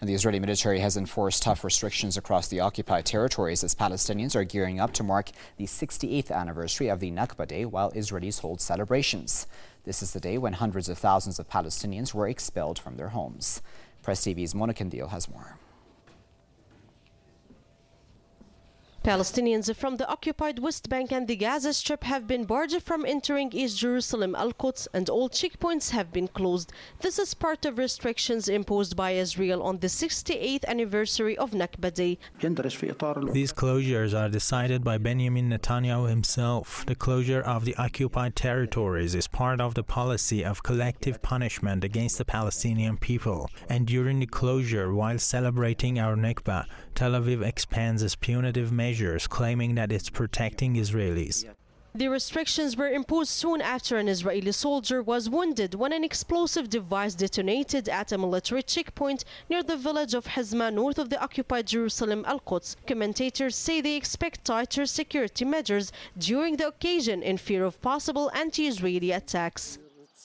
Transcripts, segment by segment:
And the Israeli military has enforced tough restrictions across the occupied territories as Palestinians are gearing up to mark the 68th anniversary of the Nakba Day while Israelis hold celebrations. This is the day when hundreds of thousands of Palestinians were expelled from their homes. Press TV's Mona Kandil has more. Palestinians from the occupied West Bank and the Gaza Strip have been barred from entering East Jerusalem, Al-Quds, and all checkpoints have been closed. This is part of restrictions imposed by Israel on the 68th anniversary of Nakba Day. These closures are decided by Benjamin Netanyahu himself. The closure of the occupied territories is part of the policy of collective punishment against the Palestinian people. And during the closure, while celebrating our Nakba, Tel Aviv expands its punitive measures, claiming that it's protecting Israelis. The restrictions were imposed soon after an Israeli soldier was wounded when an explosive device detonated at a military checkpoint near the village of Hazma, north of the occupied Jerusalem, Al-Quds. Commentators say they expect tighter security measures during the occasion in fear of possible anti-Israeli attacks.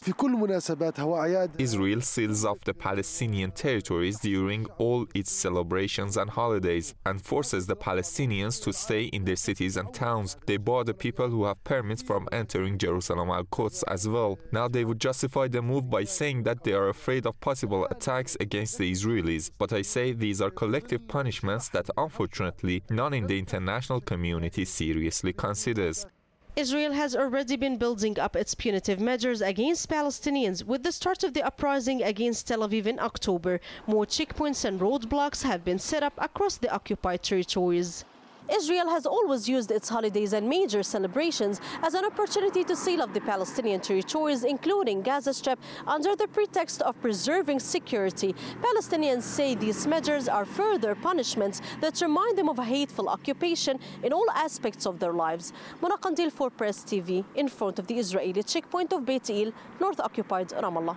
Israel seals off the Palestinian territories during all its celebrations and holidays and forces the Palestinians to stay in their cities and towns. They bar the people who have permits from entering Jerusalem Al-Quds as well. Now they would justify the move by saying that they are afraid of possible attacks against the Israelis. But I say these are collective punishments that unfortunately none in the international community seriously considers. Israel has already been building up its punitive measures against Palestinians with the start of the uprising against Tel Aviv in October. More checkpoints and roadblocks have been set up across the occupied territories. Israel has always used its holidays and major celebrations as an opportunity to seal off the Palestinian territories, including Gaza Strip, under the pretext of preserving security. Palestinians say these measures are further punishments that remind them of a hateful occupation in all aspects of their lives. Mona Kandil for Press TV, in front of the Israeli checkpoint of Beit El, north-occupied Ramallah.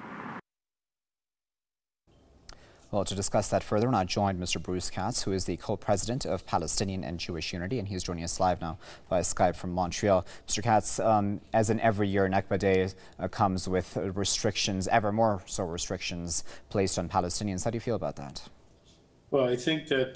Well, to discuss that further, we're now joined Mr. Bruce Katz, who is the co-president of Palestinian and Jewish Unity, and he's joining us live now via Skype from Montreal. Mr. Katz, as in every year, Nakba Day comes with restrictions, ever more so restrictions placed on Palestinians. How do you feel about that? Well, I think that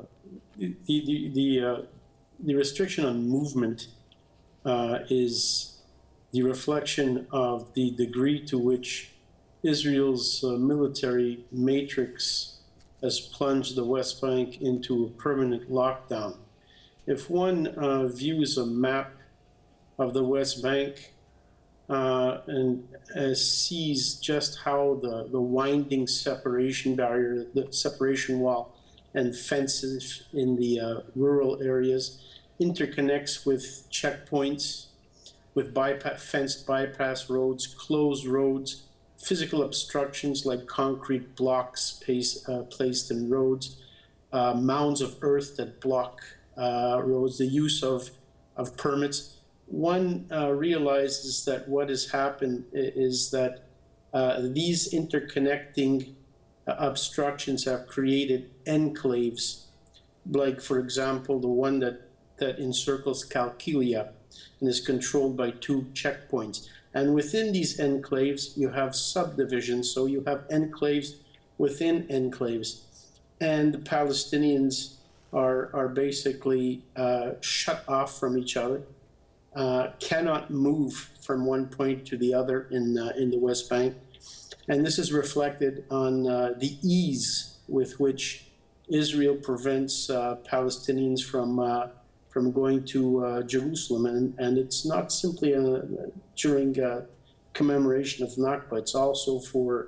the restriction on movement is the reflection of the degree to which Israel's military matrix has plunged the West Bank into a permanent lockdown. If one views a map of the West Bank and sees just how the winding separation barrier, the separation wall and fences in the rural areas interconnects with checkpoints, with fenced bypass roads, closed roads, physical obstructions like concrete blocks placed in roads, mounds of earth that block roads, the use of permits, one realizes that what has happened is that these interconnecting obstructions have created enclaves, like, for example, the one that encircles Qalqilia and is controlled by 2 checkpoints. And within these enclaves, you have subdivisions, so you have enclaves within enclaves. And the Palestinians are basically shut off from each other, cannot move from one point to the other in the West Bank. And this is reflected on the ease with which Israel prevents Palestinians from going to Jerusalem. And it's not simply during commemoration of Nakba, it's also for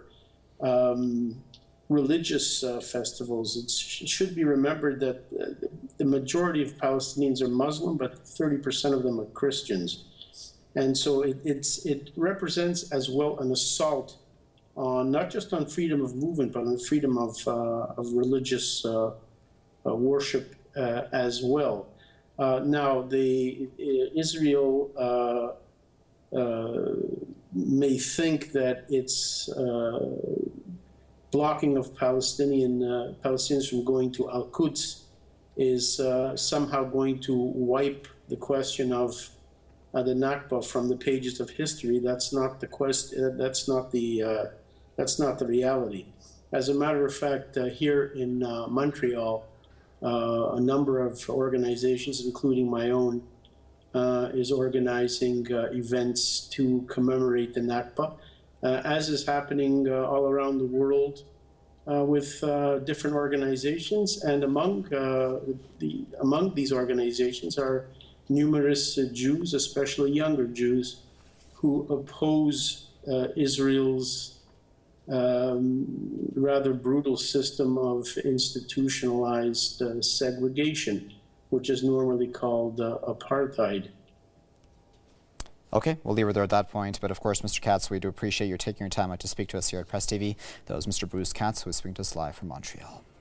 religious festivals. It should be remembered that the majority of Palestinians are Muslim, but 30% of them are Christians. And so it represents as well an assault on not just on freedom of movement, but on freedom of religious worship as well. Now, Israel may think that its blocking of Palestinians from going to Al-Quds is somehow going to wipe the question of the Nakba from the pages of history. That's not the question. That's not the reality. As a matter of fact, here in Montreal, a number of organizations, including my own, is organizing events to commemorate the Nakba, as is happening all around the world with different organizations. And among these organizations are numerous Jews, especially younger Jews, who oppose Israel's rather brutal system of institutionalized segregation, which is normally called apartheid. Okay, we'll leave it there at that point. But of course, Mr. Katz, we do appreciate you taking your time out to speak to us here at Press TV. That was Mr. Bruce Katz, who was speaking to us live from Montreal.